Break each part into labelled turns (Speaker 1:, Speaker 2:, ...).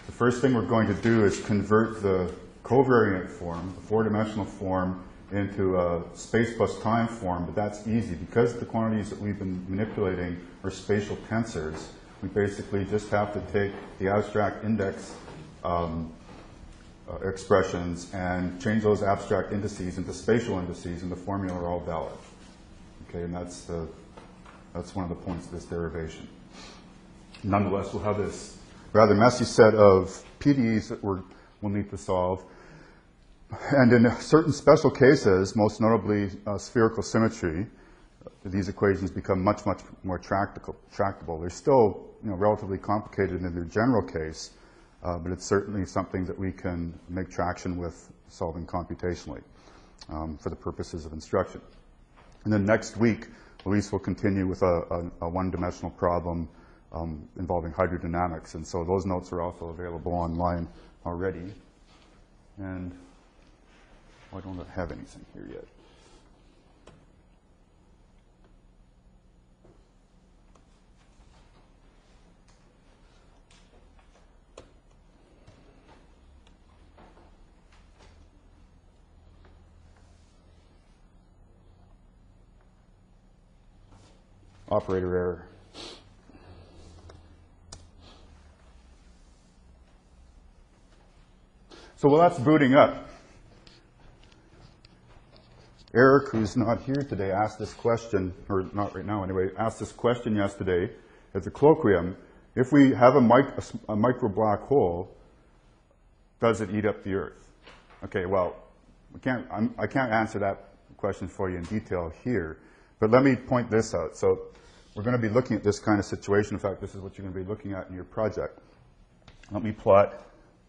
Speaker 1: The first thing we're going to do is convert the covariant form, the four-dimensional form, into a space plus time form, but that's easy. Because the quantities that we've been manipulating are spatial tensors, we basically just have to take the abstract index expressions and change those abstract indices into spatial indices, and the formula are all valid. Okay, and that's one of the points of this derivation. Nonetheless, we'll have this rather messy set of PDEs that we'll need to solve. And in certain special cases, most notably spherical symmetry, these equations become much, much more tractable. They're still relatively complicated in their general case, but it's certainly something that we can make traction with solving computationally for the purposes of instruction. And then next week, Elise will continue with a one-dimensional problem involving hydrodynamics. And so those notes are also available online already. And I don't have anything here yet. Operator error. So while that's booting up, Eric, who's not here today, asked this question, or not right now anyway, asked this question yesterday at the colloquium. If we have a micro black hole, does it eat up the Earth? Okay, well, I can't answer that question for you in detail here, but let me point this out. So we're going to be looking at this kind of situation. In fact, this is what you're going to be looking at in your project. Let me plot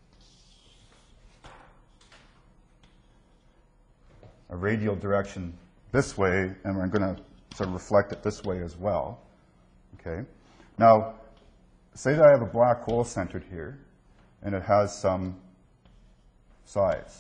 Speaker 1: a radial direction this way, and we're going to sort of reflect it this way as well. Okay. Now, say that I have a black hole centered here, and it has some size.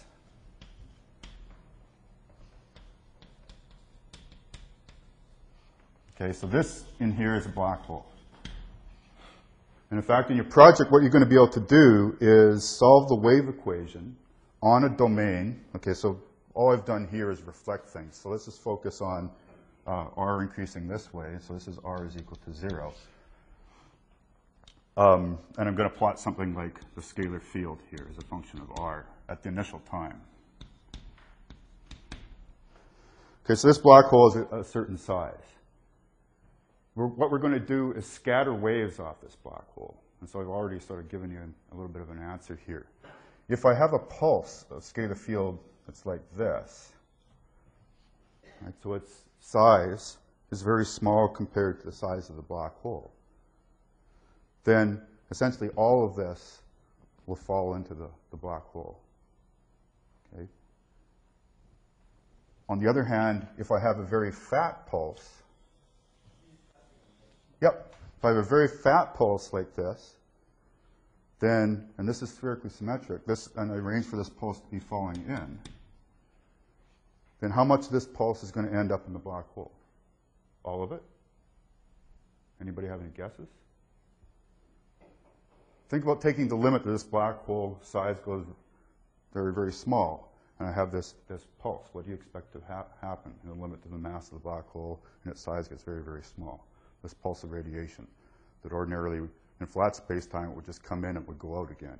Speaker 1: Okay, so this in here is a black hole. And in fact, in your project, what you're going to be able to do is solve the wave equation on a domain. Okay, so all I've done here is reflect things. So let's just focus on r increasing this way. So this is r is equal to 0. And I'm going to plot something like the scalar field here as a function of r at the initial time. Okay, so this black hole is a certain size. What we're going to do is scatter waves off this black hole. And so I've already sort of given you a little bit of an answer here. If I have a pulse, a scalar field that's like this, right, so its size is very small compared to the size of the black hole, then essentially all of this will fall into the black hole. Okay? On the other hand, if I have a very fat pulse, if I have a very fat pulse like this, then, and this is spherically symmetric, and I arrange for this pulse to be falling in, then how much of this pulse is going to end up in the black hole? All of it? Anybody have any guesses? Think about taking the limit that this black hole size goes very, very small, and I have this pulse. What do you expect to happen in the limit to the mass of the black hole, and its size gets very, very small? This pulse of radiation that ordinarily in flat space-time it would just come in and it would go out again.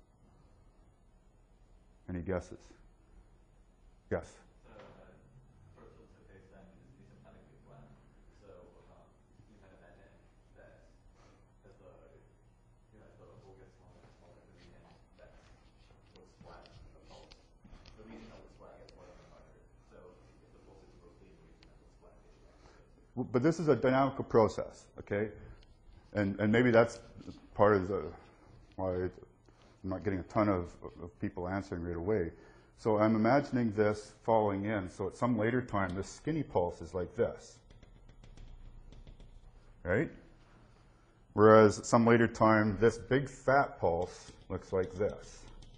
Speaker 1: Any guesses? Yes?
Speaker 2: Space-time is asymptotically flat. So you kind of imagine that as the hole gets smaller and smaller, at the end, that's what's flat in the pulse. The reason how it's flat gets more than 100. So if the pulse is rotating, the reason that it's flat gets.
Speaker 1: But this is a dynamical process, okay? And maybe that's part of why I'm not getting a ton of people answering right away. So I'm imagining this falling in. So at some later time, this skinny pulse is like this, right? Whereas at some later time, this big fat pulse looks like this.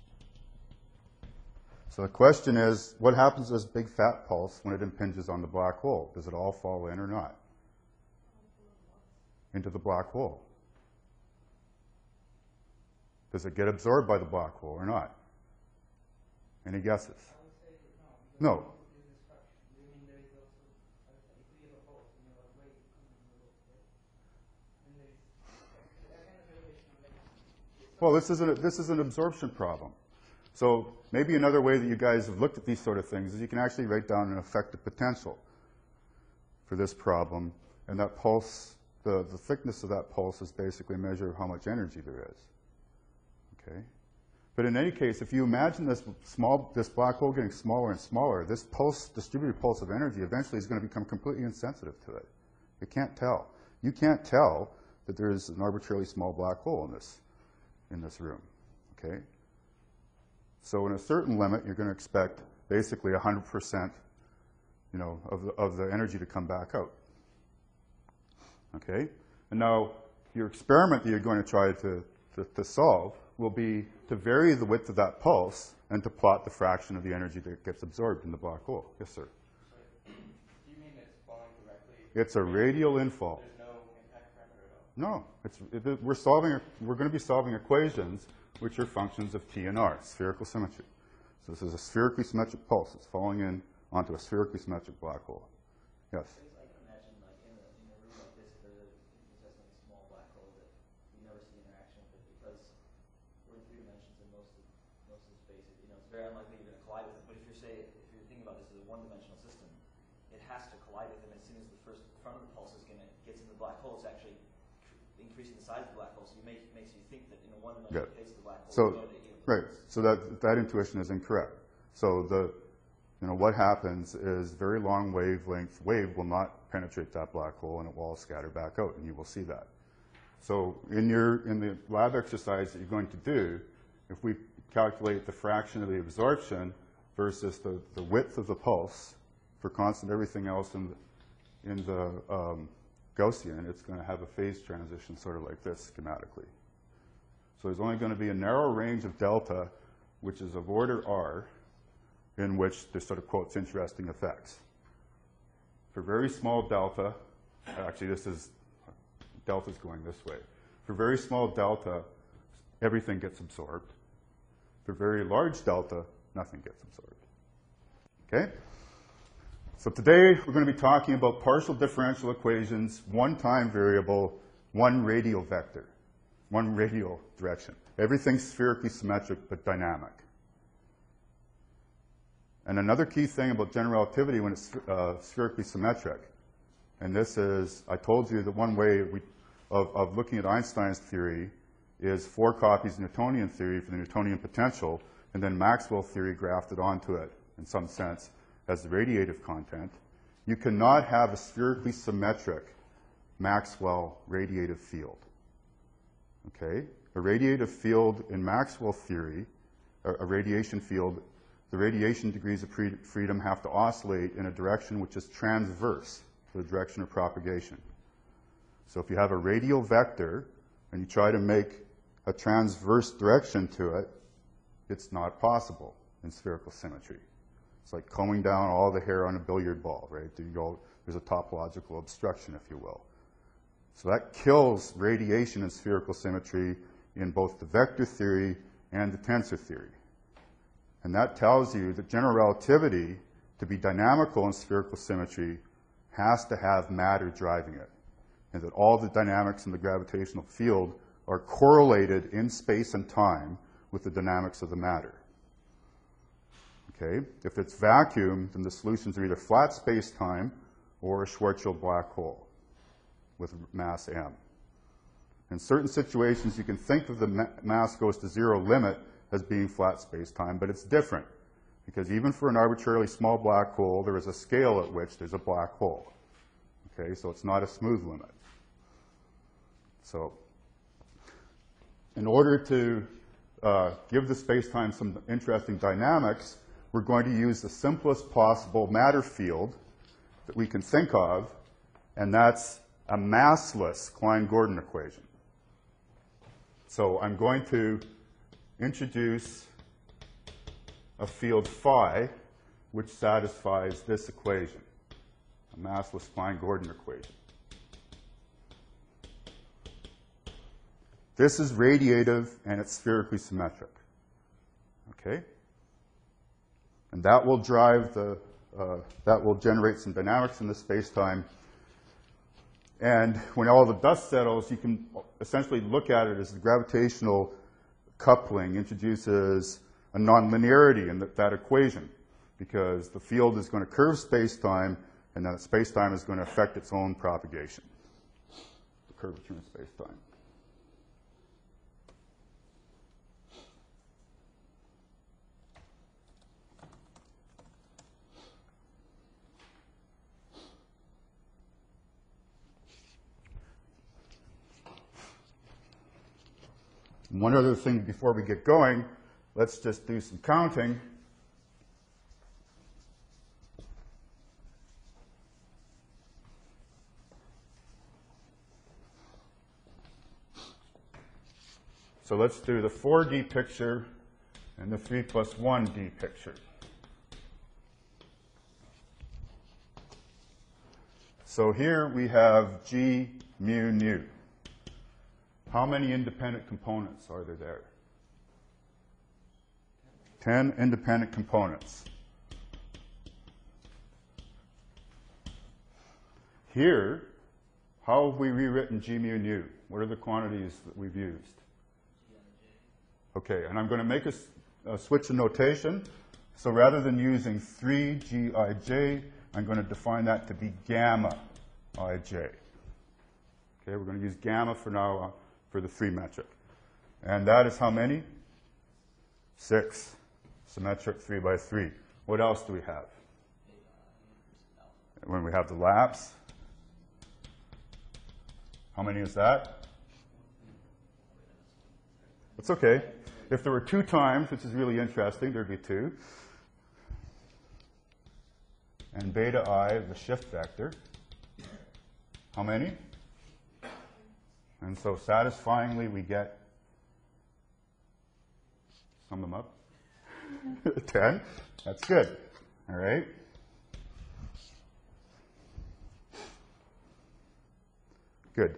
Speaker 1: So the question is, what happens to this big fat pulse when it impinges on the black hole? Does it all fall in or not? Into the black hole. Does it get absorbed by the black hole or not? Any guesses?
Speaker 3: I would say no.
Speaker 1: No.
Speaker 3: Because of the destruction. Do you mean there is also, I would say, if we have a pulse and you have a wave coming in the loop, right? And there is that kind of relation of like,
Speaker 1: Well, this is an absorption problem. So maybe another way that you guys have looked at these sort of things is you can actually write down an effective potential for this problem, and that pulse, the thickness of that pulse is basically a measure of how much energy there is. Okay? But in any case, if you imagine this black hole getting smaller and smaller, this distributed pulse of energy eventually is going to become completely insensitive to it. You can't tell. You can't tell that there is an arbitrarily small black hole in this room. Okay? So in a certain limit, you're going to expect basically 100%, of the energy to come back out. Okay? And now your experiment that you're going to try to solve will be to vary the width of that pulse and to plot the fraction of the energy that gets absorbed in the black hole. Yes, sir?
Speaker 2: Do you mean it's falling directly?
Speaker 1: It's a radial infall.
Speaker 2: There's no impact parameter at all?
Speaker 1: No, we're going to be solving equations which are functions of T and R, spherical symmetry. So this is a spherically symmetric pulse. It's falling in onto a spherically symmetric black hole. Yes?
Speaker 4: I can imagine, like, in a room like this, if there's a small black hole that we never see interaction with it because we're in 3 dimensions in most of the space. It's very unlikely you're going to collide with it. But if you're thinking about this as a 1-dimensional system, it has to collide with it. And as soon as the first front of the pulse gets into the black hole, it's actually increasing the size of the black hole. So it makes you think that in a 1-dimensional case, the black hole
Speaker 1: So,
Speaker 4: is going to
Speaker 1: right. So that intuition is incorrect. So what happens is very long wavelength wave will not penetrate that black hole and it will all scatter back out, and you will see that. So in the lab exercise that you're going to do, if we calculate the fraction of the absorption versus the width of the pulse for constant everything else in the Gaussian, it's going to have a phase transition sort of like this schematically. So there's only going to be a narrow range of delta, which is of order r, in which this sort of quotes interesting effects. For very small delta, actually delta's going this way. For very small delta, everything gets absorbed. For very large delta, nothing gets absorbed. Okay? So today we're going to be talking about partial differential equations, one time variable, one radial vector, one radial direction. Everything's spherically symmetric but dynamic. And another key thing about general relativity when it's spherically symmetric, and this is, I told you that one way of looking at Einstein's theory is 4 copies of Newtonian theory for the Newtonian potential, and then Maxwell theory grafted onto it, in some sense, as the radiative content. You cannot have a spherically symmetric Maxwell radiative field. Okay? A radiative field in Maxwell theory, a radiation field, the radiation degrees of freedom have to oscillate in a direction which is transverse to the direction of propagation. So if you have a radial vector and you try to make a transverse direction to it, it's not possible in spherical symmetry. It's like combing down all the hair on a billiard ball, right? There's a topological obstruction, if you will. So that kills radiation in spherical symmetry in both the vector theory and the tensor theory. And that tells you that general relativity, to be dynamical in spherical symmetry, has to have matter driving it, and that all the dynamics in the gravitational field are correlated in space and time with the dynamics of the matter. Okay? If it's vacuum, then the solutions are either flat space-time or a Schwarzschild black hole with mass m. In certain situations, you can think of the mass goes to 0 limit as being flat space-time, but it's different, because even for an arbitrarily small black hole, there is a scale at which there's a black hole. Okay, so it's not a smooth limit. So in order to give the space-time some interesting dynamics, we're going to use the simplest possible matter field that we can think of, and that's a massless Klein-Gordon equation. So I'm going to introduce a field phi which satisfies this equation, a massless Klein-Gordon equation. This is radiative, and it's spherically symmetric. Okay? And that will drive that will generate some dynamics in the space-time. And when all the dust settles, you can essentially look at it as the gravitational coupling introduces a nonlinearity in that equation, because the field is going to curve space-time, and that space-time is going to affect its own propagation, the curvature in space-time. One other thing before we get going, let's just do some counting. So let's do the 4D picture and the 3 plus 1D picture. So here we have G mu nu. How many independent components are there? 10 independent components. Here, how have we rewritten G mu nu? What are the quantities that we've used? Okay, and I'm going to make a switch in notation. So rather than using 3Gij, I'm going to define that to be gamma ij. Okay, we're going to use gamma for now on, for the 3 metric. And that is how many? 6. Symmetric 3 by 3. What else do we have? When we have the lapse. How many is that? It's okay. If there were 2 times, which is really interesting, there'd be 2. And beta I, the shift vector. How many? And so satisfyingly, we get, sum them up, 10. That's good. All right? Good.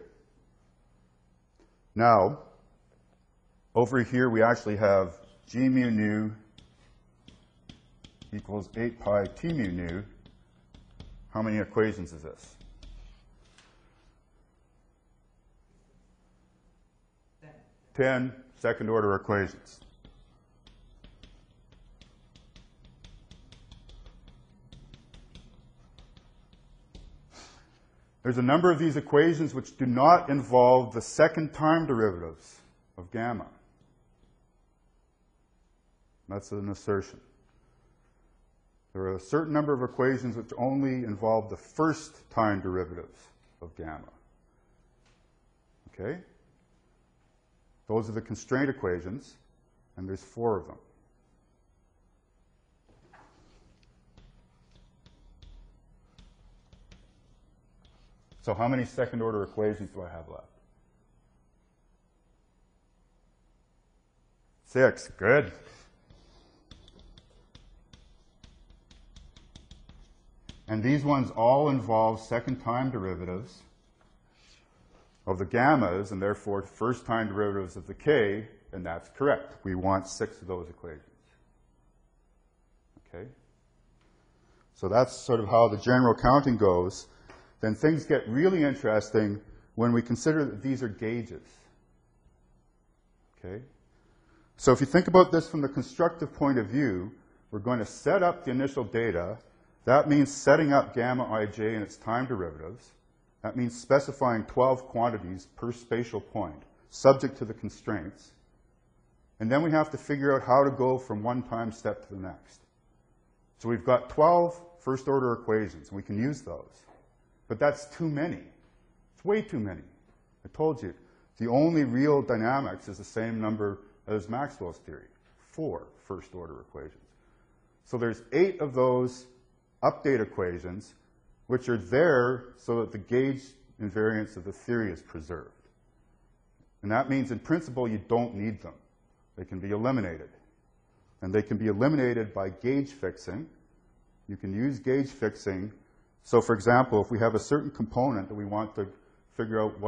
Speaker 1: Now, over here, we actually have G mu nu equals 8 pi T mu nu. How many equations is this? 10 second-order equations. There's a number of these equations which do not involve the second time derivatives of gamma. That's an assertion. There are a certain number of equations which only involve the first time derivatives of gamma. Okay? Those are the constraint equations, and there's 4 of them. So how many second-order equations do I have left? 6. Good. And these ones all involve second-time derivatives of the gammas, and therefore first-time derivatives of the k, and that's correct. We want 6 of those equations. Okay? So that's sort of how the general counting goes. Then things get really interesting when we consider that these are gauges. Okay? So if you think about this from the constructive point of view, we're going to set up the initial data. That means setting up gamma ij and its time derivatives. That means specifying 12 quantities per spatial point, subject to the constraints. And then we have to figure out how to go from one time step to the next. So we've got 12 first-order equations, and we can use those. But that's too many. It's way too many. I told you, the only real dynamics is the same number as Maxwell's theory, 4 first-order equations. So there's 8 of those update equations, which are there so that the gauge invariance of the theory is preserved. And that means, in principle, you don't need them. They can be eliminated. And they can be eliminated by gauge fixing. You can use gauge fixing. So, for example, if we have a certain component that we want to figure out what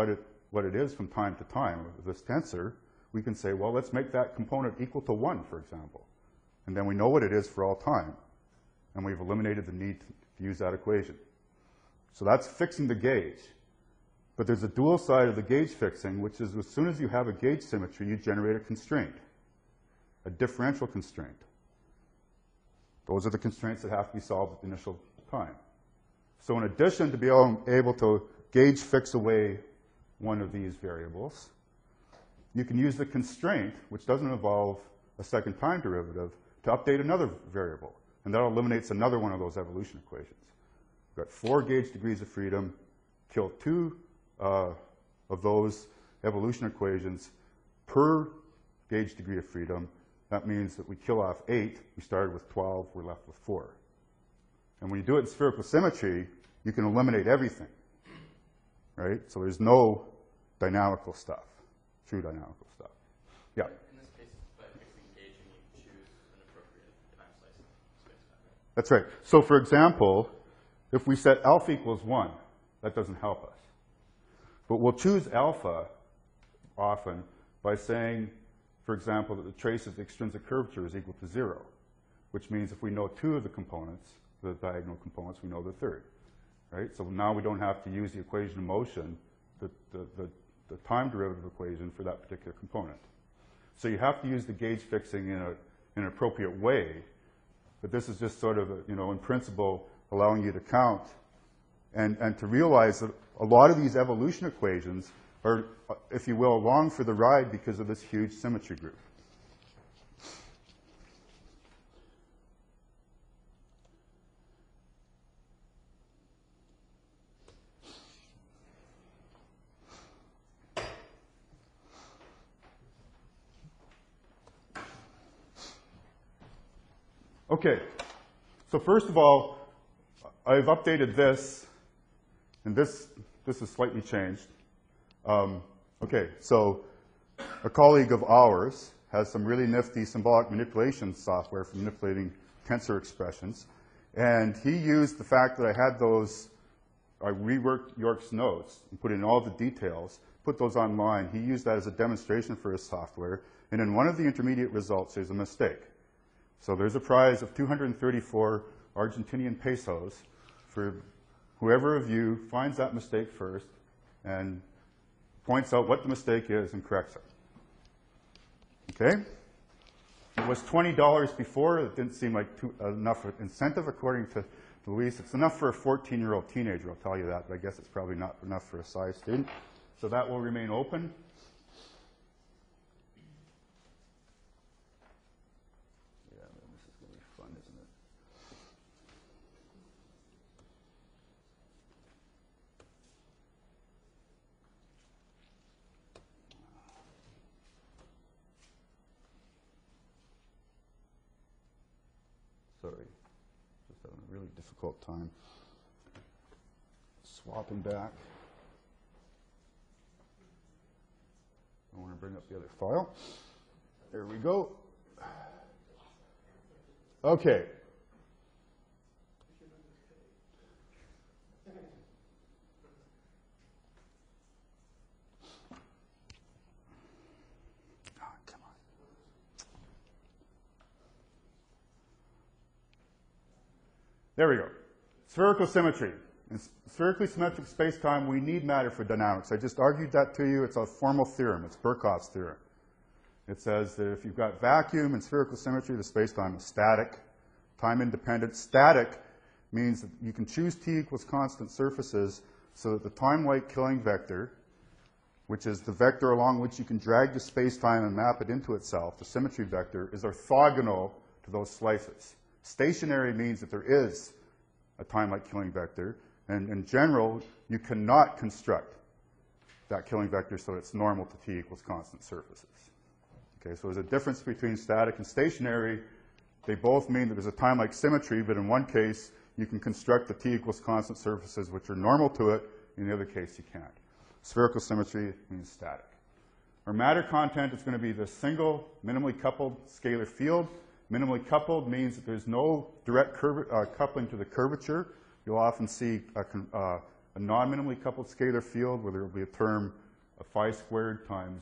Speaker 1: what it is from time to time, this tensor, we can say, well, let's make that component equal to 1, for example. And then we know what it is for all time. And we've eliminated the need to use that equation. So that's fixing the gauge. But there's a dual side of the gauge fixing, which is as soon as you have a gauge symmetry, you generate a constraint, a differential constraint. Those are the constraints that have to be solved at the initial time. So in addition to being able to gauge fix away one of these variables, you can use the constraint, which doesn't involve a second time derivative, to update another variable. And that eliminates another one of those evolution equations. We've got 4 gauge degrees of freedom, kill 2 of those evolution equations per gauge degree of freedom. That means that we kill off 8. We started with 12. We're left with 4. And when you do it in spherical symmetry, you can eliminate everything, right? So there's no dynamical stuff, true dynamical stuff. Yeah?
Speaker 2: In this case, by fixing gauge, you need to choose an appropriate time slice spacetime, right?
Speaker 1: That's right. So for example, if we set alpha equals 1, that doesn't help us. But we'll choose alpha often by saying, for example, that the trace of the extrinsic curvature is equal to 0, which means if we know 2 of the components, the diagonal components, we know the third, right? So now we don't have to use the equation of motion, the time derivative equation for that particular component. So you have to use the gauge fixing in an appropriate way, but this is just sort of, in principle, allowing you to count and to realize that a lot of these evolution equations are, if you will, along for the ride because of this huge symmetry group. Okay, so first of all, I've updated this, and this is slightly changed. Okay, so a colleague of ours has some really nifty symbolic manipulation software for manipulating tensor expressions, and he used the fact that I had those, I reworked York's notes and put in all the details, put those online. He used that as a demonstration for his software, and in one of the intermediate results, there's a mistake. So there's a prize of 234 Argentinian pesos for whoever of you finds that mistake first and points out what the mistake is and corrects it. Okay? It was $20 before. It didn't seem like enough incentive, according to Luis. It's enough for a 14-year-old teenager, I'll tell you that, but I guess it's probably not enough for a sci student. So that will remain open. Sorry, just having a really difficult time swapping back. I want to bring up the other file. There we go. Okay. There we go. Spherical symmetry. In spherically symmetric space-time, we need matter for dynamics. I just argued that to you. It's a formal theorem. It's Birkhoff's theorem. It says that if you've got vacuum and spherical symmetry, the space-time is static, time-independent. Static means that you can choose t equals constant surfaces so that the time-like killing vector, which is the vector along which you can drag the space-time and map it into itself, the symmetry vector, is orthogonal to those slices. Stationary means that there is a time-like killing vector, and in general, you cannot construct that killing vector so it's normal to t equals constant surfaces. Okay, so there's a difference between static and stationary. They both mean that there's a time-like symmetry, but in one case, you can construct the t equals constant surfaces which are normal to it. In the other case, you can't. Spherical symmetry means static. Our matter content is going to be the single, minimally coupled scalar field. Minimally coupled means that there's no direct coupling to the curvature. You'll often see a non-minimally coupled scalar field where there will be a term phi squared times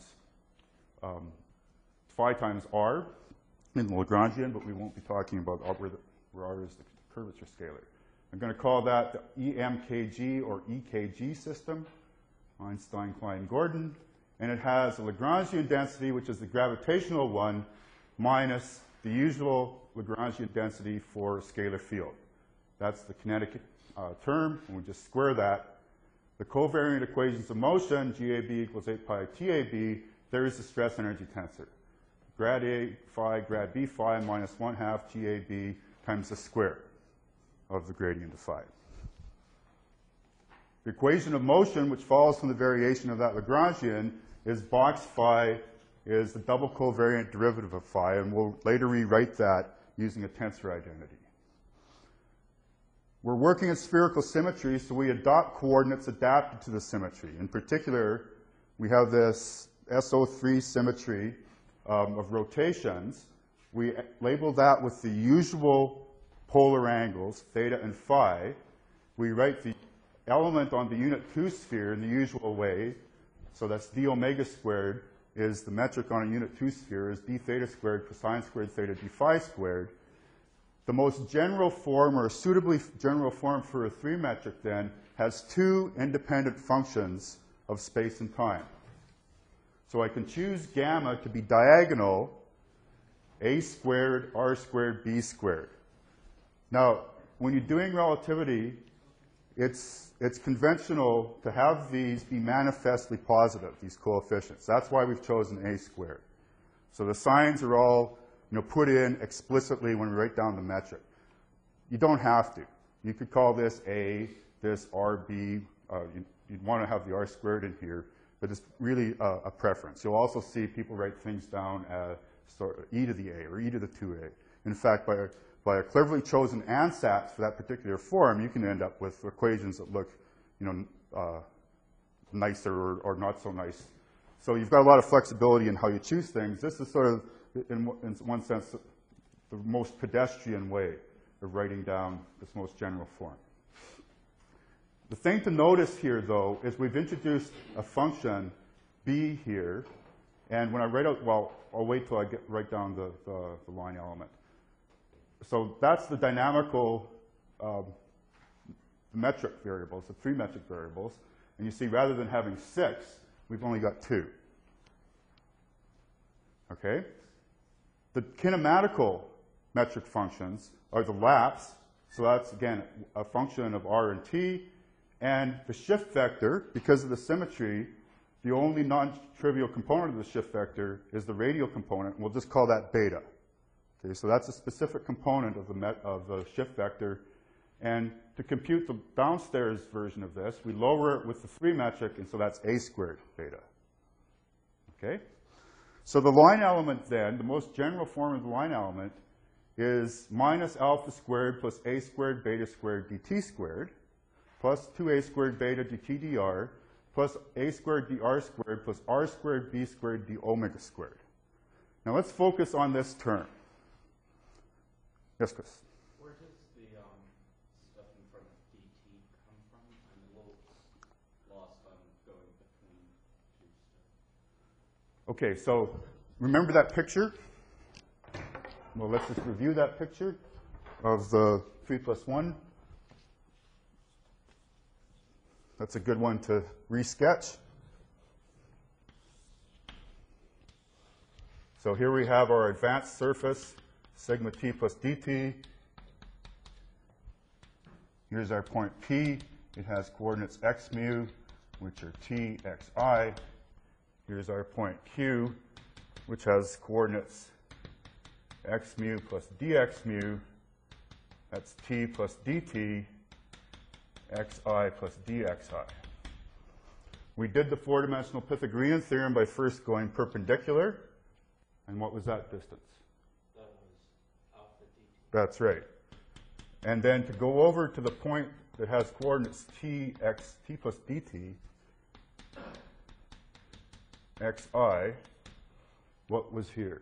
Speaker 1: phi times r in the Lagrangian, but we won't be talking about where r is the curvature scalar. I'm going to call that the EMKG or EKG system, Einstein, Klein, Gordon. And it has a Lagrangian density, which is the gravitational one, minus the usual Lagrangian density for a scalar field. That's the kinetic term, and we just square that. The covariant equations of motion, GAB equals 8 pi TAB, there is the stress energy tensor. Grad A phi, grad B phi, minus 1/2 GAB times the square of the gradient of phi. The equation of motion, which follows from the variation of that Lagrangian, is box phi is the double covariant derivative of phi, and we'll later rewrite that using a tensor identity. We're working in spherical symmetry, so we adopt coordinates adapted to the symmetry. In particular, we have this SO3 symmetry of rotations. We label that with the usual polar angles, theta and phi. We write the element on the unit 2 sphere in the usual way. So that's d omega squared is the metric on a unit 2 sphere is d theta squared cosine squared theta d phi squared. The most general form, or a suitably general form for a 3 metric then, has 2 independent functions of space and time. So I can choose gamma to be diagonal a squared, r squared, b squared. Now, when you're doing relativity, it's conventional to have these be manifestly positive, these coefficients. That's why we've chosen a squared. So the signs are all put in explicitly when we write down the metric. You don't have to. You could call this a, this rb. You'd want to have the r squared in here, but it's really a preference. You'll also see people write things down as e to the a or e to the 2a. In fact, by a cleverly chosen ansatz for that particular form, you can end up with equations that look, nicer or not so nice. So you've got a lot of flexibility in how you choose things. This is sort of, in one sense, the most pedestrian way of writing down this most general form. The thing to notice here, though, is we've introduced a function b here, and when I write out, well, I'll wait till I write down the line element. So that's the dynamical metric variables, the 3 metric variables. And you see, rather than having 6, we've only got 2. Okay? The kinematical metric functions are the laps. So that's, again, a function of r and t. And the shift vector, because of the symmetry, the only non-trivial component of the shift vector is the radial component. We'll just call that beta. Okay, so that's a specific component of the shift vector. And to compute the downstairs version of this, we lower it with the 3 metric, and so that's a squared beta. Okay? So the line element then, the most general form of the line element, is minus alpha squared plus a squared beta squared dt squared, plus 2a squared beta dt dr, plus a squared dr squared plus r squared b squared d omega squared. Now let's focus on this term. Yes, Chris?
Speaker 2: Where does the stuff in front of dt come from? I'm a little lost on going between two stuff.
Speaker 1: Okay, so remember that picture? Well, let's just review that picture of the 3 plus 1. That's a good one to resketch. So here we have our advanced surface, sigma t plus dt. Here's our point P. It has coordinates x mu, which are t, x, I. Here's our point Q, which has coordinates x mu plus dx mu. That's t plus dt, xi plus dxi. We did the 4-dimensional Pythagorean theorem by first going perpendicular. And what was that distance?
Speaker 2: That was alpha dt.
Speaker 1: That's right. And then to go over to the point that has coordinates t plus dt, xi, what was here?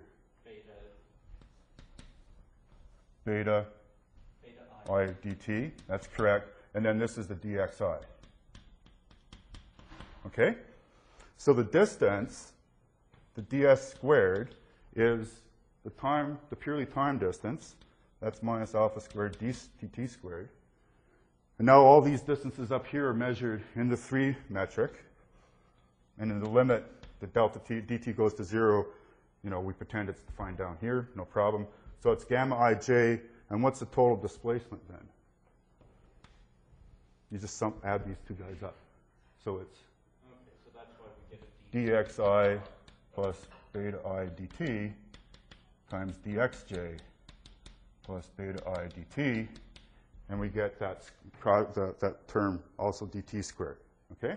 Speaker 1: Beta I dt. That's correct. And then this is the dxi. Okay? So the distance, the ds squared, is the time, the purely time distance. That's minus alpha squared dt squared. And now all these distances up here are measured in the 3 metric. And in the limit, the delta t, dt goes to 0. You know, we pretend it's defined down here, no problem. So it's gamma ij, and what's the total displacement then? You just add these two guys up. So it's
Speaker 2: Okay, so that's why we get a
Speaker 1: dxi plus beta I dt times dxj plus beta I dt, and we get that term also dt squared, okay?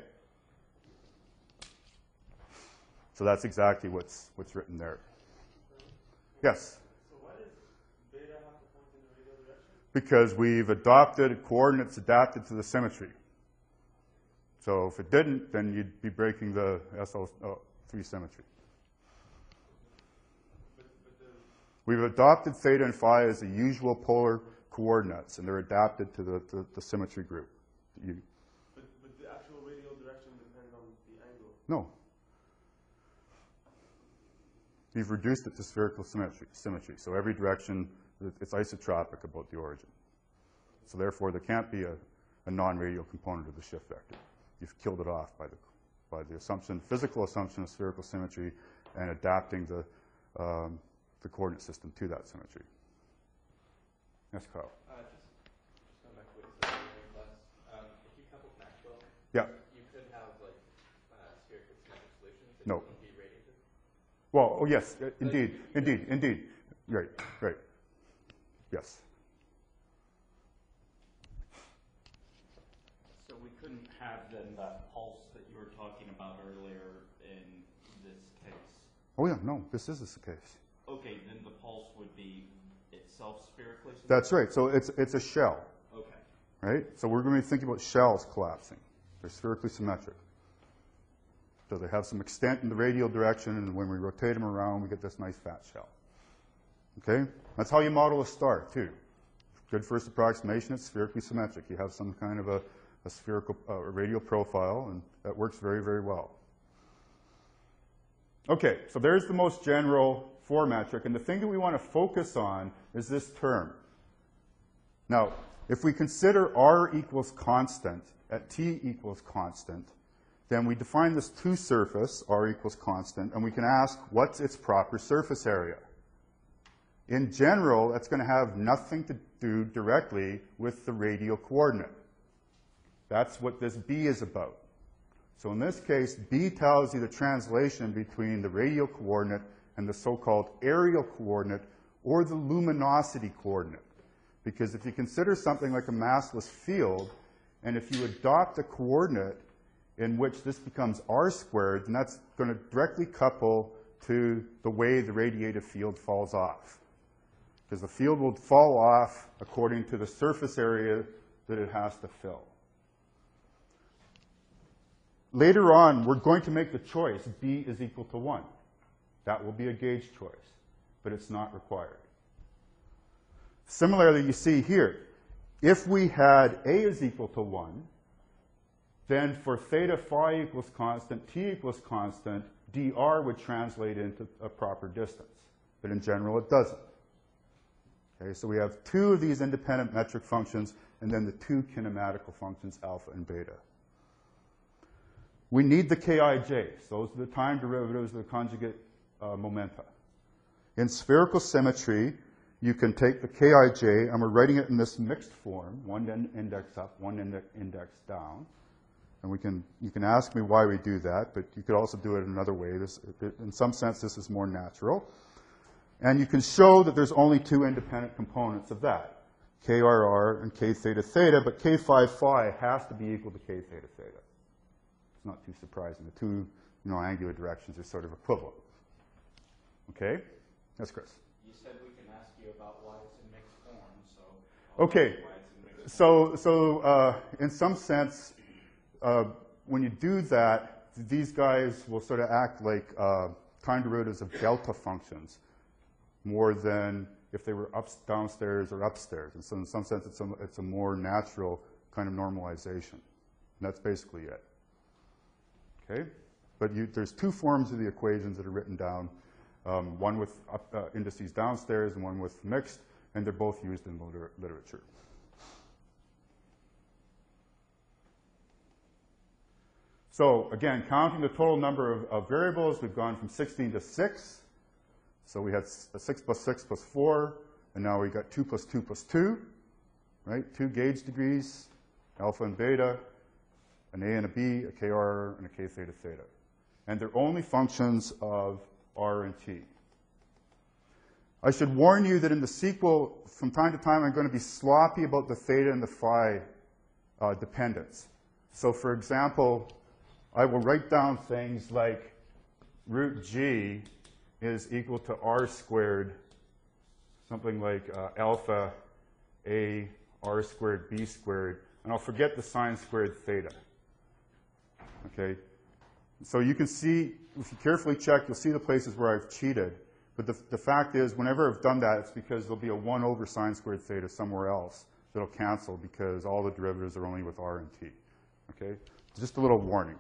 Speaker 1: So that's exactly what's written there. Yes?
Speaker 5: So why does beta have to point in the radial direction?
Speaker 1: Because we've adopted coordinates adapted to the symmetry. So if it didn't, then you'd be breaking the SL3 symmetry. We've adopted theta and phi as the usual polar coordinates, and they're adapted to the symmetry group.
Speaker 5: But the actual radial direction depends on the angle.
Speaker 1: No. We've reduced it to spherical symmetry. So every direction, it's isotropic about the origin. So therefore, there can't be a non-radial component of the shift vector. You've killed it off by the assumption, physical assumption of spherical symmetry, and adapting the coordinate system to that symmetry. Yes, Carl.
Speaker 2: Just going back to what you said earlier in class. If you coupled Maxwell,
Speaker 1: Yeah.
Speaker 2: you could have like spherical symmetric solutions that
Speaker 1: No.
Speaker 2: wouldn't be radiated.
Speaker 1: Well, oh yes, indeed. Right. Yes.
Speaker 6: So we couldn't have then that pulse that you were talking about earlier in this case.
Speaker 1: Oh yeah, no, this is the case.
Speaker 6: Okay, then the pulse would be itself spherically symmetric?
Speaker 1: That's right. So it's a shell,
Speaker 6: Okay.
Speaker 1: right? So we're going to be thinking about shells collapsing. They're spherically symmetric. So they have some extent in the radial direction, and when we rotate them around, we get this nice fat shell. Okay? That's how you model a star, too. Good first approximation, it's spherically symmetric. You have some kind of a spherical radial profile, and that works very, very well. Okay, so there's the most general 4 metric, and the thing that we want to focus on is this term. Now, if we consider r equals constant at t equals constant, then we define this 2 surface, r equals constant, and we can ask, what's its proper surface area? In general, that's going to have nothing to do directly with the radial coordinate. That's what this b is about. So in this case, b tells you the translation between the radial coordinate and the so-called areal coordinate, or the luminosity coordinate. Because if you consider something like a massless field, and if you adopt a coordinate in which this becomes r squared, then that's going to directly couple to the way the radiative field falls off. Because the field will fall off according to the surface area that it has to fill. Later on, we're going to make the choice, b is equal to 1. That will be a gauge choice, but it's not required. Similarly, you see here, if we had a is equal to 1, then for theta phi equals constant, t equals constant, dr would translate into a proper distance. But in general, it doesn't. Okay, so we have 2 of these independent metric functions, and then the 2 kinematical functions, alpha and beta. We need the kij's. Those are the time derivatives of the conjugate momenta. In spherical symmetry, you can take the kij, and we're writing it in this mixed form, one index up, one index down. And you can ask me why we do that, but you could also do it another way. In some sense, this is more natural. And you can show that there's only 2 independent components of that, krr and k theta theta, but k phi phi has to be equal to k theta theta. It's not too surprising. The 2 angular directions are sort of equivalent. Okay? Yes, Chris?
Speaker 6: You said we can ask you about why it's in mixed form, so...
Speaker 1: Okay.
Speaker 6: Why it's in mixed form.
Speaker 1: So in some sense, when you do that, these guys will sort of act like time derivatives of delta functions more than if they were downstairs or upstairs. And so in some sense, it's a more natural kind of normalization. And that's basically it. Okay? But there's two forms of the equations that are written down, one with indices downstairs and one with mixed, and they're both used in literature. So again, counting the total number of variables, we've gone from 16 to 6. So we had a 6 plus 6 plus 4, and now we've got 2 plus 2 plus 2, right? 2 gauge degrees, alpha and beta, an A and a B, a KR, and a K theta theta. And they're only functions of R and T. I should warn you that in the sequel, from time to time, I'm going to be sloppy about the theta and the phi dependence. So for example, I will write down things like root G is equal to R squared, something like alpha A R squared B squared, and I'll forget the sine squared theta. Okay? So you can see, if you carefully check, you'll see the places where I've cheated. But the fact is, whenever I've done that, it's because there'll be a 1 over sine squared theta somewhere else that'll cancel because all the derivatives are only with R and T. Okay? Just a little warning.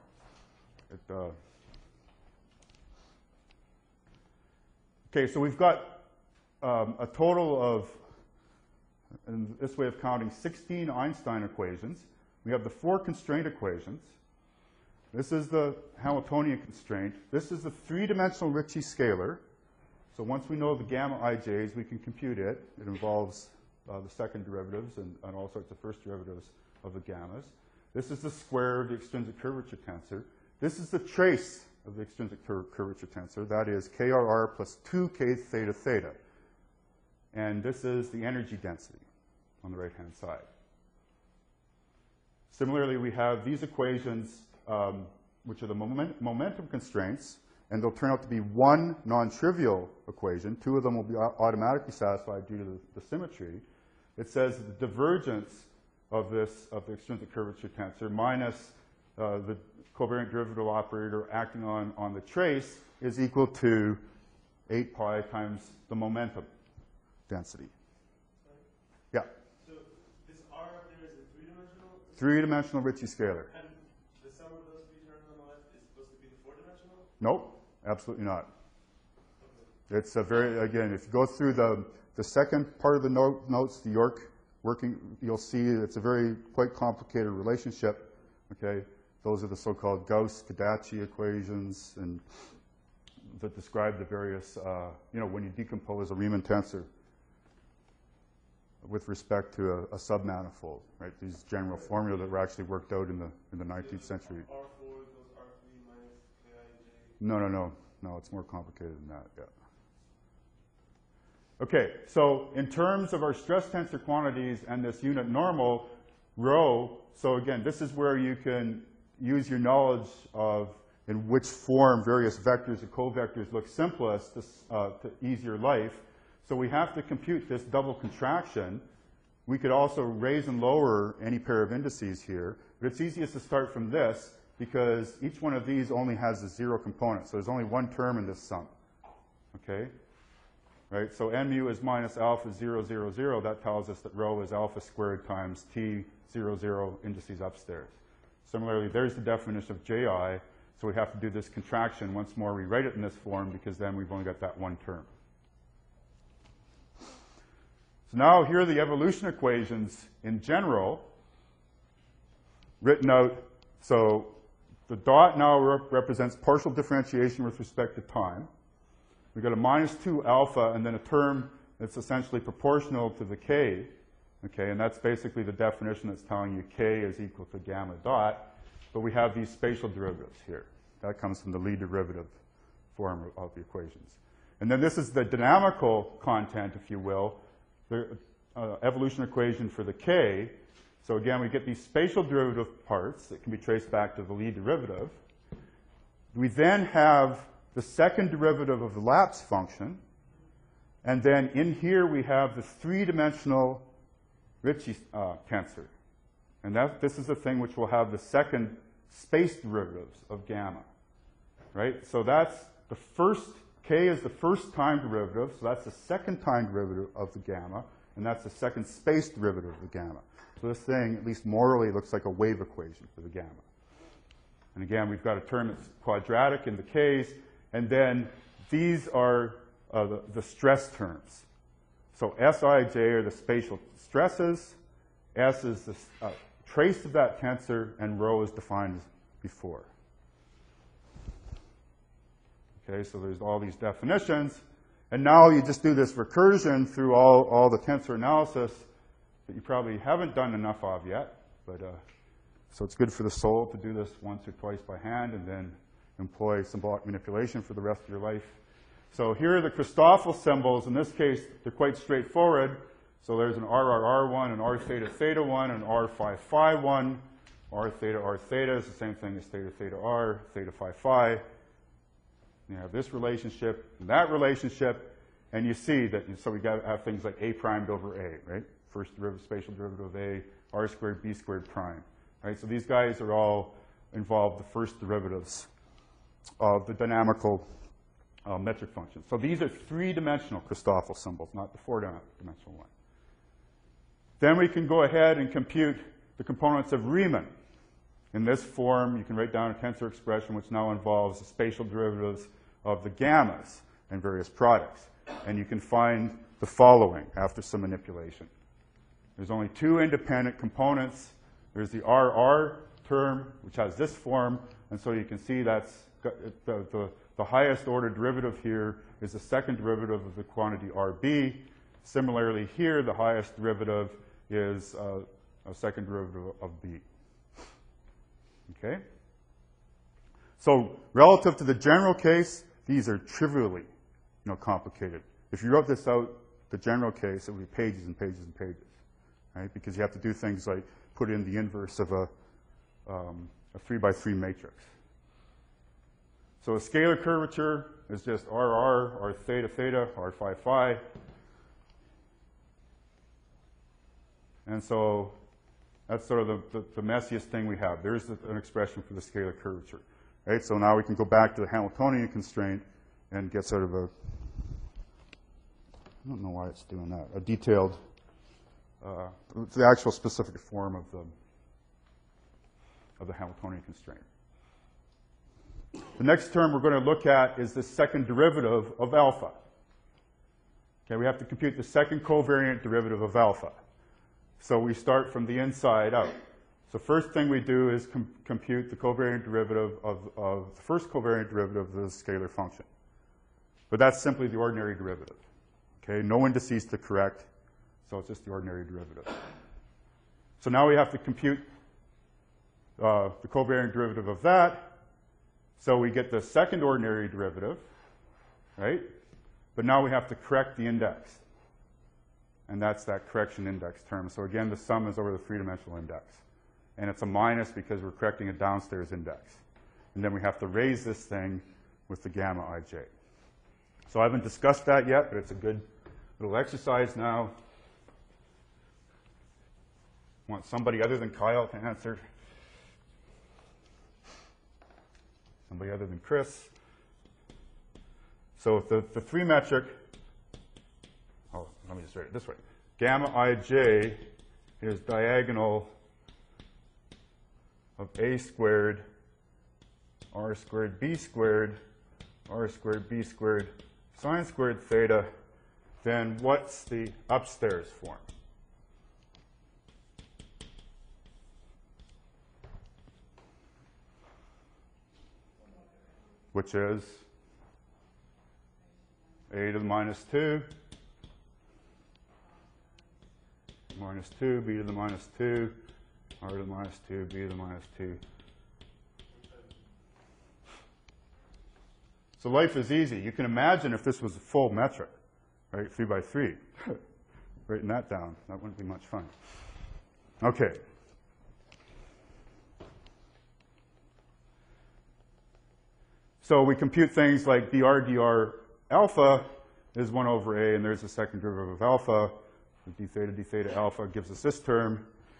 Speaker 1: Okay, so we've got a total of, in this way of counting, 16 Einstein equations. We have the 4 constraint equations. This is the Hamiltonian constraint. This is the 3-dimensional Ricci scalar. So once we know the gamma ij's, we can compute it. It involves the second derivatives and all sorts of first derivatives of the gammas. This is the square of the extrinsic curvature tensor. This is the trace of the extrinsic curvature tensor. That is KRR plus 2 K theta theta. And this is the energy density on the right-hand side. Similarly, we have these equations, which are the momentum constraints, and they'll turn out to be one non-trivial equation. 2 of them will be automatically satisfied due to the symmetry. It says the divergence of the extrinsic curvature tensor minus the covariant derivative operator acting on the trace is equal to 8 pi times the momentum density. Yeah.
Speaker 5: So this R up there is a 3-dimensional?
Speaker 1: 3-dimensional Ricci scalar.
Speaker 5: And the sum of those 3 terms on the left is supposed to be the 4-dimensional?
Speaker 1: Nope, absolutely not.
Speaker 5: Okay.
Speaker 1: It's a very, again, if you go through the second part of the notes, the York working, you'll see it's a very quite complicated relationship. Okay, those are the so-called Gauss-Kodacki equations, and that describe the various, when you decompose a Riemann tensor with respect to a submanifold, right? These general formula that were actually worked out in the 19th century.
Speaker 5: R4 equals R3 minus Kij.
Speaker 1: No, it's more complicated than that, yeah. Okay, so in terms of our stress tensor quantities and this unit normal, rho, so again, this is where you can use your knowledge of in which form various vectors or covectors look simplest to ease your life. So we have to compute this double contraction. We could also raise and lower any pair of indices here, but it's easiest to start from this because each one of these only has a 0 component. So there's only one term in this sum, okay? Right, so mu is minus alpha 0, 0, 0. That tells us that rho is alpha squared times t 0, 0 indices upstairs. Similarly, there's the definition of ji. So we have to do this contraction. Once more, rewrite it in this form because then we've only got that one term. So now here are the evolution equations in general written out. So the dot now represents partial differentiation with respect to time. We've got a minus 2 alpha and then a term that's essentially proportional to the k. Okay, and that's basically the definition that's telling you k is equal to gamma dot. But we have these spatial derivatives here. That comes from the Lie derivative form of the equations. And then this is the dynamical content, if you will, the evolution equation for the k. So again, we get these spatial derivative parts that can be traced back to the Lie derivative. We then have the second derivative of the Laplace function. And then in here we have the 3-dimensional Ricci tensor. And this is the thing which will have the second space derivatives of gamma. Right? So that's the first, k is the first time derivative, so that's the second time derivative of the gamma, and that's the second space derivative of the gamma. So this thing, at least morally, looks like a wave equation for the gamma. And again, we've got a term that's quadratic in the K's. And then these are the stress terms. So Sij are the spatial stresses. S is the trace of that tensor, and rho is defined as before. Okay, so there's all these definitions. And now you just do this recursion through all the tensor analysis that you probably haven't done enough of yet. But so it's good for the soul to do this once or twice by hand and then employ symbolic manipulation for the rest of your life. So here are the Christoffel symbols. In this case, they're quite straightforward. So there's an RRR1, an R theta theta 1, an R phi phi 1. R theta is the same thing as theta theta R, theta phi phi. You have this relationship and that relationship, and you see that, so we have things like A primed over A, right? First derivative, spatial derivative of A, R squared, B squared prime, right? So these guys are all involved the first derivatives of the dynamical metric function. So these are three-dimensional Christoffel symbols, not the four-dimensional one. Then we can go ahead and compute the components of Riemann. In this form, you can write down a tensor expression which now involves the spatial derivatives of the gammas and various products. And you can find the following after some manipulation. There's only two independent components. There's the RR term, which has this form, and so you can see that's the highest order derivative here is the second derivative of the quantity RB. Similarly here, the highest derivative is a second derivative of B. Okay? So relative to the general case, these are trivially complicated. If you wrote this out, the general case, it would be pages and pages and pages, right? Because you have to do things like put in the inverse of a 3x3 matrix. So a scalar curvature is just RR, R theta theta, R phi phi. And so that's sort of the messiest thing we have. There's an expression for the scalar curvature. Right? So now we can go back to the Hamiltonian constraint and get sort of I don't know why it's doing that, a detailed, it's the actual specific form of the Hamiltonian constraint. The next term we're going to look at is the second derivative of alpha. Okay, we have to compute the second covariant derivative of alpha. So we start from the inside out. So first thing we do is compute the covariant derivative of the first covariant derivative of the scalar function. But that's simply the ordinary derivative. Okay, no indices to correct, so it's just the ordinary derivative. So now we have to compute the covariant derivative of that. So we get the second ordinary derivative, right? But now we have to correct the index. And that's that correction index term. So again, the sum is over the three-dimensional index. And it's a minus because we're correcting a downstairs index. And then we have to raise this thing with the gamma ij. So I haven't discussed that yet, but it's a good little exercise now. Want somebody other than Kyle to answer? Somebody other than Chris? So if the three metric, let me just write it this way. Gamma ij is diagonal of a squared, r squared b squared, r squared b squared, sine squared theta, then what's the upstairs form? Which is a to the minus 2, minus 2, b to the minus 2, r to the minus 2, b to the minus 2. So life is easy. You can imagine if this was a full metric, right, 3 by 3. Writing that down, that wouldn't be much fun. Okay. So we compute things like dr alpha is 1 over a, and there's a second derivative of alpha. D theta alpha gives us this term.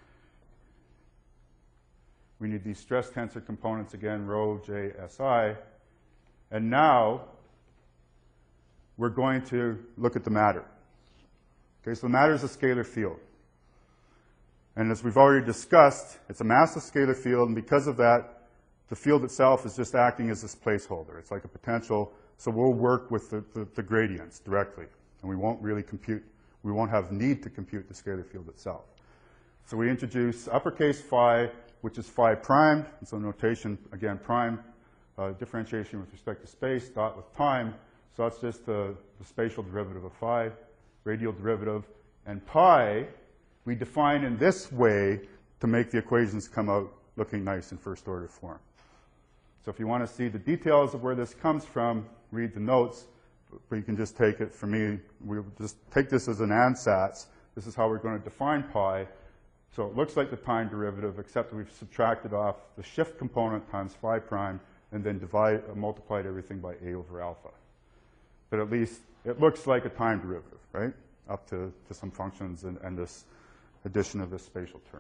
Speaker 1: We need these stress tensor components again, rho, j, si. And now we're going to look at the matter. Okay, so the matter is a scalar field. And as we've already discussed, it's a massive scalar field, and because of that, the field itself is just acting as this placeholder. It's like a potential, so we'll work with the gradients directly, and we won't really compute, we won't have need to compute the scalar field itself. So we introduce uppercase phi, which is phi primed, and so notation, again, prime, differentiation with respect to space, dot with time, so that's just the spatial derivative of phi, radial derivative, and pi we define in this way to make the equations come out looking nice in first order form. So if you want to see the details of where this comes from, read the notes, but you can just take it from me. We'll just take this as an ansatz. This is how we're going to define pi. So it looks like the time derivative, except that we've subtracted off the shift component times phi prime, and then multiplied everything by a over alpha. But at least it looks like a time derivative, right? Up to some functions and this addition of this spatial term.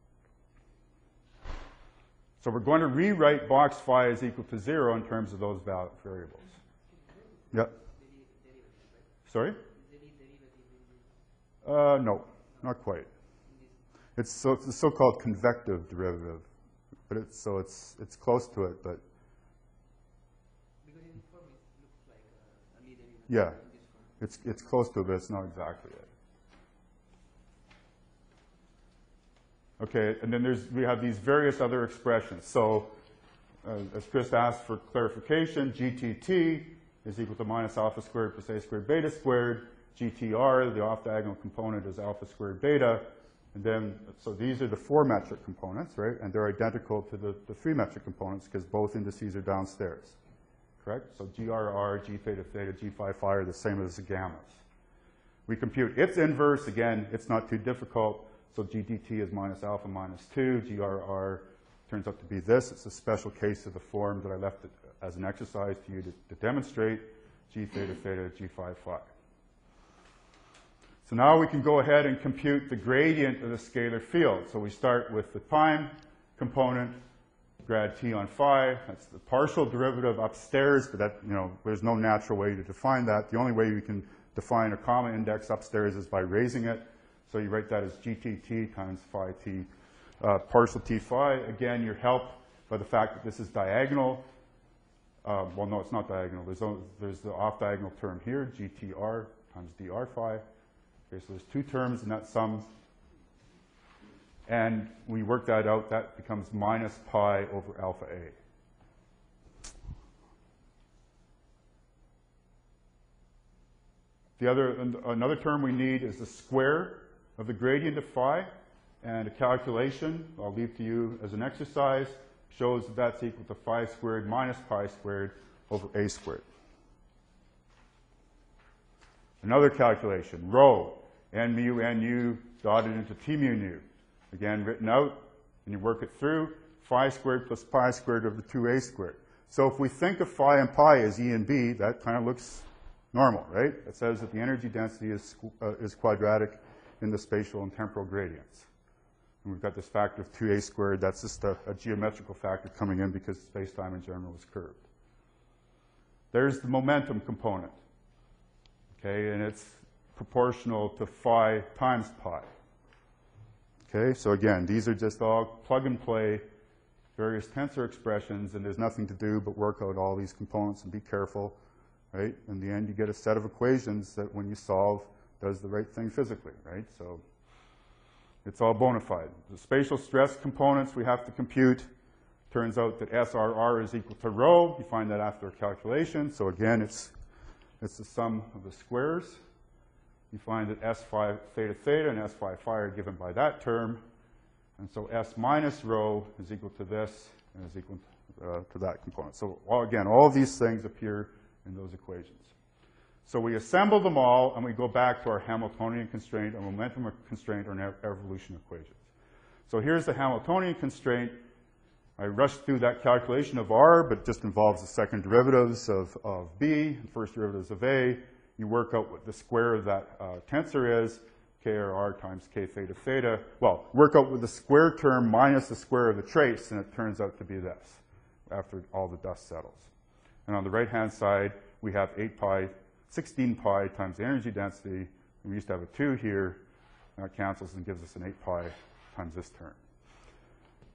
Speaker 1: So we're going to rewrite box phi is equal to 0 in terms of those variables. Yep. Sorry? No, not quite. It's the so-called convective derivative, but it's close to it, but
Speaker 3: Because in form it looks like a Lie derivative.
Speaker 1: yeah,
Speaker 3: In this form.
Speaker 1: it's close to it, but it's not exactly it. Okay, and then we have these various other expressions. So as Chris asked for clarification, GTT is equal to minus alpha squared plus a squared beta squared. GTR, the off-diagonal component, is alpha squared beta. And then, so these are the 4 metric components, right? And they're identical to the 3 metric components because both indices are downstairs, correct? So GRR, G theta theta, G phi phi are the same as the gammas. We compute its inverse. Again, it's not too difficult. So GDT is minus alpha minus 2. GRR turns out to be this. It's a special case of the form that I left it as an exercise to you to demonstrate. G theta theta, G phi phi. So now we can go ahead and compute the gradient of the scalar field. So we start with the time component, grad t on phi. That's the partial derivative upstairs, but that, there's no natural way to define that. The only way we can define a comma index upstairs is by raising it. So you write that as GTT times phi t, partial t phi. Again, you're helped by the fact that this is diagonal. Well, no, it's not diagonal. There's the off-diagonal term here, GTR times dr phi. Okay, so there's 2 terms in that sum. And when you work that out, that becomes minus pi over alpha a. Another term we need is the square of the gradient of phi, and a calculation I'll leave to you as an exercise shows that that's equal to phi squared minus pi squared over a squared. Another calculation, rho, n mu nu dotted into t mu nu. Again, written out, and you work it through, phi squared plus pi squared over 2a squared. So if we think of phi and pi as E and B, that kind of looks normal, right? It says that the energy density is quadratic in the spatial and temporal gradients. And we've got this factor of 2a squared. That's just a geometrical factor coming in because space-time in general is curved. There's the momentum component, okay? And it's proportional to phi times pi. Okay, so again, these are just all plug-and-play various tensor expressions, and there's nothing to do but work out all these components and be careful, right? In the end, you get a set of equations that when you solve, does the right thing physically, right? So it's all bona fide. The spatial stress components we have to compute. Turns out that SRR is equal to rho. You find that after a calculation. So again, it's the sum of the squares. You find that S phi theta theta and S phi phi are given by that term. And so S minus rho is equal to this and is equal to that component. So again, all of these things appear in those equations. So we assemble them all, and we go back to our Hamiltonian constraint, our momentum constraint, or evolution equations. So here's the Hamiltonian constraint. I rushed through that calculation of R, but it just involves the second derivatives of B, the first derivatives of A. You work out what the square of that tensor is, KRR times K theta theta. Well, work out with the square term minus the square of the trace, and it turns out to be this, after all the dust settles. And on the right-hand side, we have 16 pi times the energy density. We used to have a 2 here. That cancels and gives us an 8 pi times this term.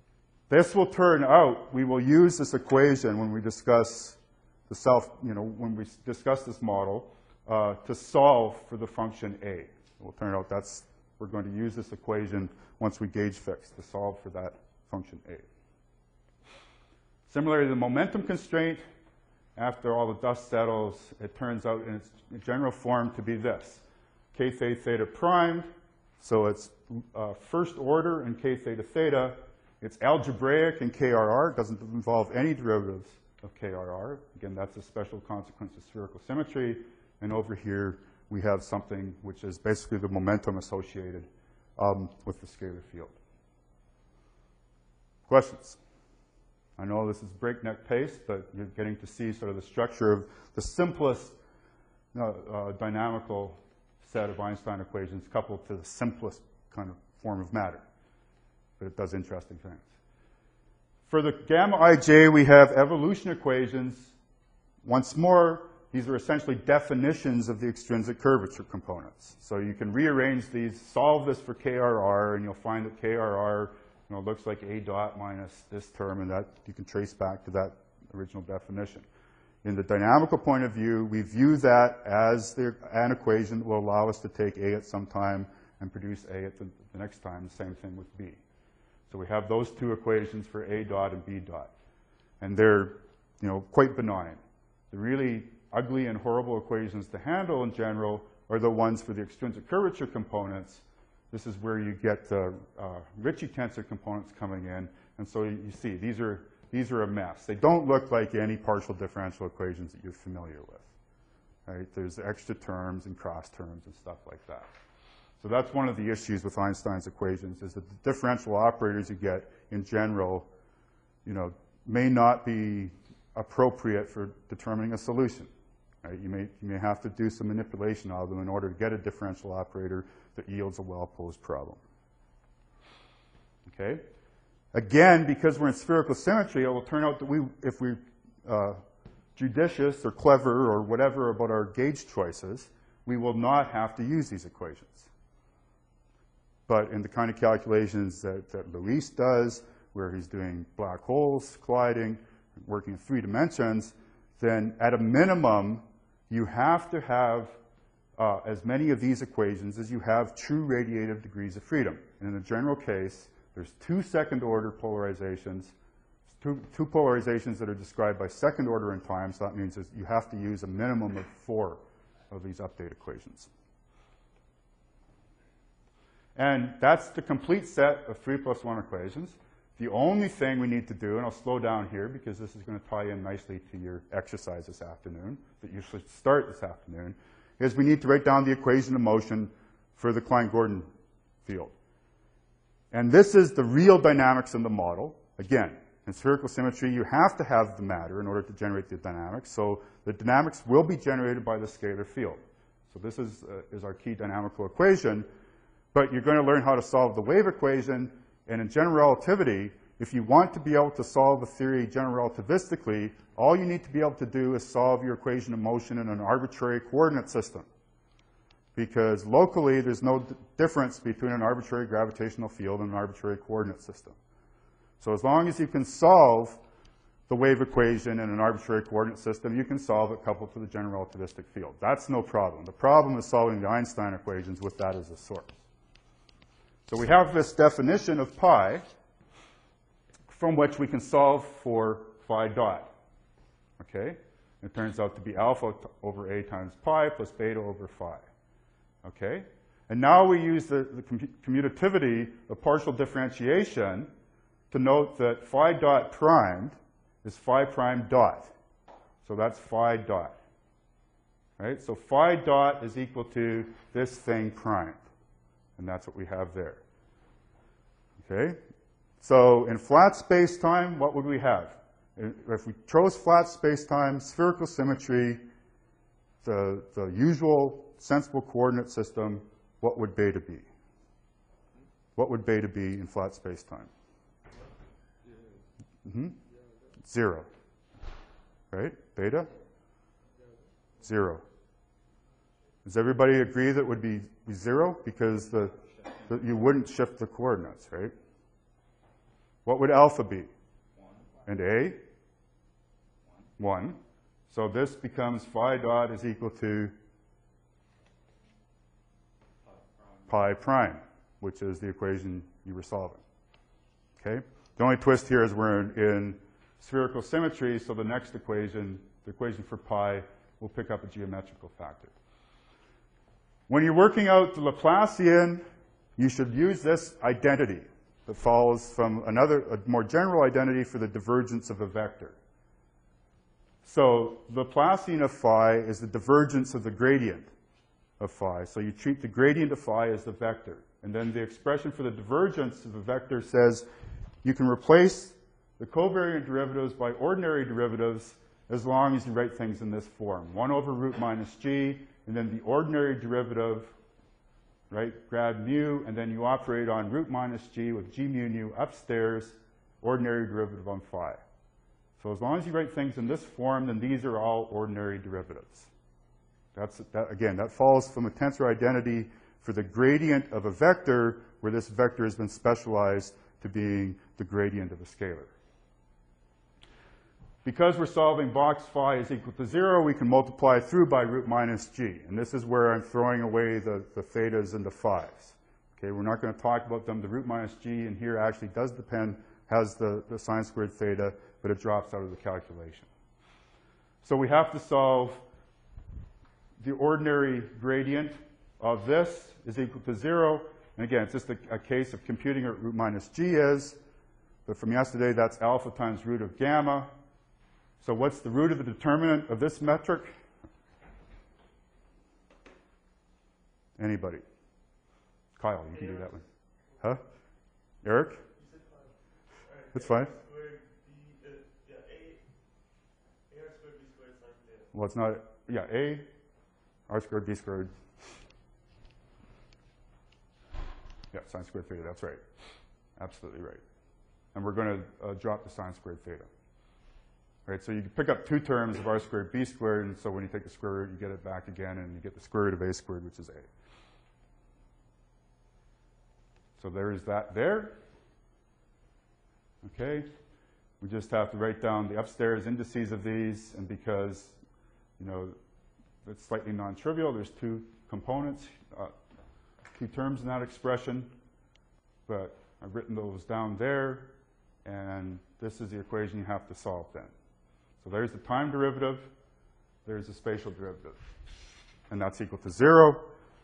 Speaker 1: This will turn out, we will use this equation when we discuss the when we discuss this model to solve for the function A. It will turn out we're going to use this equation once we gauge fix to solve for that function A. Similarly, the momentum constraint, after all the dust settles, it turns out in its general form to be this. K theta primed, so it's first order in K theta theta. It's algebraic in KRR. It doesn't involve any derivatives of KRR. Again, that's a special consequence of spherical symmetry. And over here, we have something which is basically the momentum associated with the scalar field. Questions? I know this is breakneck pace, but you're getting to see sort of the structure of the simplest dynamical set of Einstein equations coupled to the simplest kind of form of matter. But it does interesting things. For the gamma ij, we have evolution equations. Once more, these are essentially definitions of the extrinsic curvature components. So you can rearrange these, solve this for KRR, and you'll find that KRR looks like A dot minus this term, and that you can trace back to that original definition. In the dynamical point of view, we view that as an equation that will allow us to take A at some time and produce A at the next time, the same thing with B. So we have those two equations for A dot and B dot. And they're quite benign. The really ugly and horrible equations to handle in general are the ones for the extrinsic curvature components. This is where you get the Ricci tensor components coming in. And so you see, these are a mess. They don't look like any partial differential equations that you're familiar with. Right? There's extra terms and cross terms and stuff like that. So that's one of the issues with Einstein's equations, is that the differential operators you get in general, may not be appropriate for determining a solution. Right? You may have to do some manipulation of them in order to get a differential operator that yields a well-posed problem. Okay? Again, because we're in spherical symmetry, it will turn out that if we're judicious or clever or whatever about our gauge choices, we will not have to use these equations. But in the kind of calculations that Luis does, where he's doing black holes colliding, working in 3 dimensions, then at a minimum, you have to have as many of these equations as you have true radiative degrees of freedom. And in the general case, there's 2 second-order polarizations, two polarizations that are described by second order in time, so that means that you have to use a minimum of 4 of these update equations. And that's the complete set of 3 + 1 equations. The only thing we need to do, and I'll slow down here because this is going to tie in nicely to your exercise this afternoon, that you should start this afternoon, is we need to write down the equation of motion for the Klein-Gordon field. And this is the real dynamics in the model. Again, in spherical symmetry, you have to have the matter in order to generate the dynamics. So the dynamics will be generated by the scalar field. So this is our key dynamical equation. But you're going to learn how to solve the wave equation. And in general relativity, if you want to be able to solve a theory general relativistically, all you need to be able to do is solve your equation of motion in an arbitrary coordinate system. Because locally, there's no difference between an arbitrary gravitational field and an arbitrary coordinate system. So as long as you can solve the wave equation in an arbitrary coordinate system, you can solve it coupled to the general relativistic field. That's no problem. The problem is solving the Einstein equations with that as a source. So we have this definition of pi from which we can solve for phi dot. Okay? It turns out to be alpha over a times pi plus beta over phi. Okay? And now we use the commutativity of partial differentiation to note that phi dot primed is phi prime dot. So that's phi dot. Right? So phi dot is equal to this thing primed. And that's what we have there. Okay? So in flat space-time, what would we have? If we chose flat space-time, spherical symmetry, the usual sensible coordinate system, what would beta be? What would beta be in flat space-time? 0. Right? Beta? 0. Does everybody agree that it would be 0? Because you wouldn't shift the coordinates, right? What would alpha be?
Speaker 6: 1.
Speaker 1: And A? 1. So this becomes phi dot is equal to pi prime, which is the equation you were solving. Okay? The only twist here is we're in spherical symmetry, so the next equation, the equation for pi, will pick up a geometrical factor. When you're working out the Laplacian, you should use this identity that follows from a more general identity for the divergence of a vector. So the Laplacian of phi is the divergence of the gradient of phi. So you treat the gradient of phi as the vector. And then the expression for the divergence of a vector says you can replace the covariant derivatives by ordinary derivatives as long as you write things in this form. 1 over root minus g, and then the ordinary derivative, right, grad mu, and then you operate on root minus g with g mu nu upstairs, ordinary derivative on phi. So as long as you write things in this form, then these are all ordinary derivatives. Again, that follows from a tensor identity for the gradient of a vector, where this vector has been specialized to being the gradient of a scalar. Because we're solving box phi is equal to 0, we can multiply through by root minus g. And this is where I'm throwing away the thetas and the phi's. Okay, we're not going to talk about them. The root minus g in here actually does depend, has the sine squared theta, but it drops out of the calculation. So we have to solve the ordinary gradient of this is equal to 0. And again, it's just a case of computing what root minus g is. But from yesterday, that's alpha times root of gamma. So what's the root of the determinant of this metric? Anybody? Kyle, you can do that one. Huh? Eric? That's fine. Well, it's not, yeah, a r squared b squared. Yeah, sine squared theta, that's right. Absolutely right. And we're going to drop the sine squared theta. Right, so you can pick up two terms of r squared b squared, and so when you take the square root, you get it back again, and you get the square root of a squared, which is a. So there is that there. Okay, we just have to write down the upstairs indices of these, and because, you know, it's slightly non-trivial, there's two components, two terms in that expression, but I've written those down there, and this is the equation you have to solve then. So there's the time derivative, there's the spatial derivative, and that's equal to 0.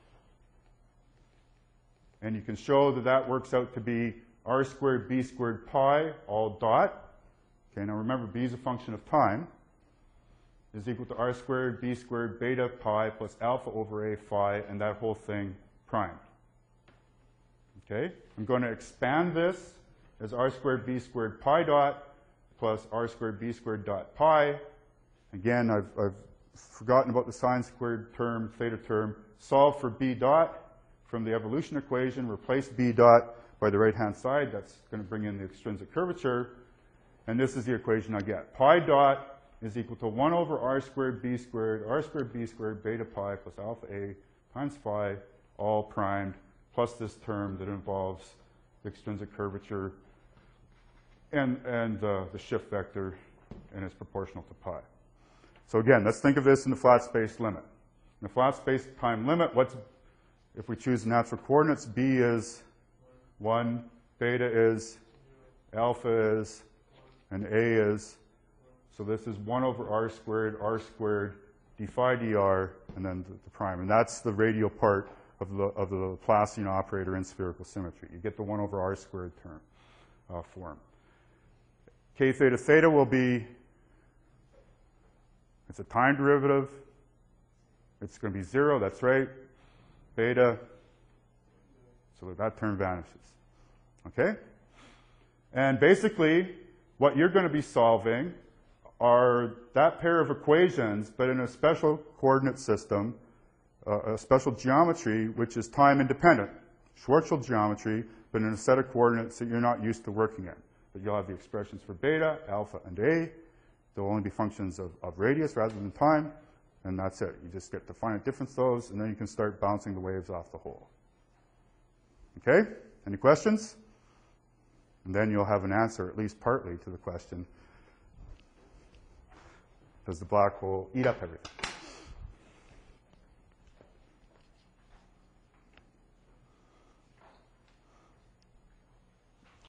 Speaker 1: And you can show that that works out to be r squared b squared pi, all dot. Okay, now remember, b is a function of time, is equal to r squared b squared beta pi plus alpha over a phi, and that whole thing primed. Okay, I'm going to expand this as r squared b squared pi dot plus r squared b squared dot pi. Again, I've forgotten about the sine squared term, theta term. Solve for b dot from the evolution equation. Replace b dot by the right-hand side. That's going to bring in the extrinsic curvature. And this is the equation I get. Pi dot is equal to 1 over r squared b squared beta pi plus alpha a times phi, all primed, plus this term that involves the extrinsic curvature and the shift vector, and is proportional to pi. So again, let's think of this in the flat space limit. In the flat space time limit, if we choose natural coordinates, b is 1, beta is, alpha is, and a is. So this is 1 over r squared d phi dr, and then the prime. And that's the radial part of the Laplacian operator in spherical symmetry. You get the 1 over r squared term form. K theta theta will be, it's a time derivative. It's going to be 0, that's right. Beta, so that term vanishes. Okay? And basically, what you're going to be solving are that pair of equations, but in a special coordinate system, a special geometry, which is time independent. Schwarzschild geometry, but in a set of coordinates that you're not used to working in. But you'll have the expressions for beta, alpha, and a. They'll only be functions of radius rather than time, and that's it. You just get to finite difference those, and then you can start bouncing the waves off the hole. Okay? Any questions? And then you'll have an answer, at least partly, to the question, does the black hole eat up everything?